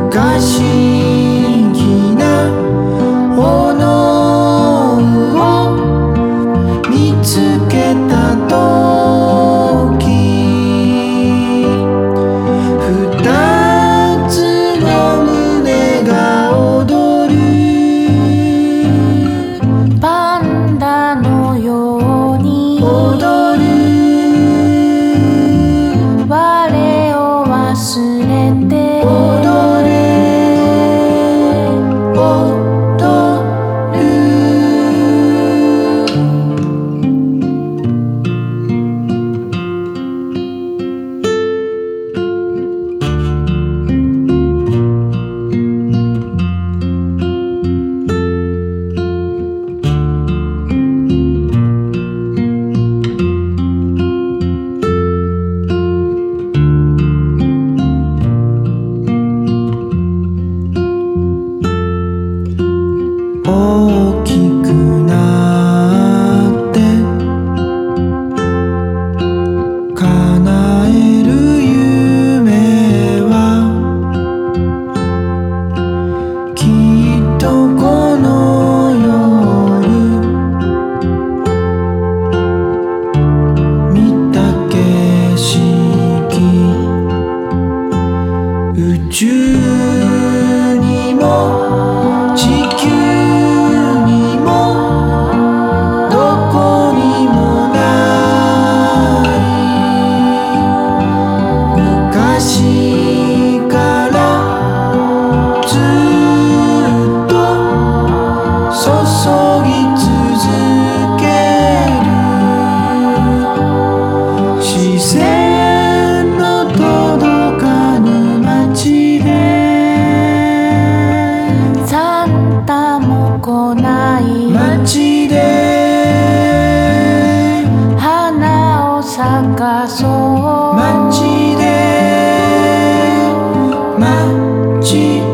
しきな炎を見つけたとき、二つの胸が踊る。 パンダのように踊る。 我を忘れて踊る。大きくなって叶える夢はきっとこの夜見た景色、宇宙にも地球にもどこにもない昔からずっと注ぎ続ける視線の届かぬ街でサンタも来ない街で花を咲かそう街で街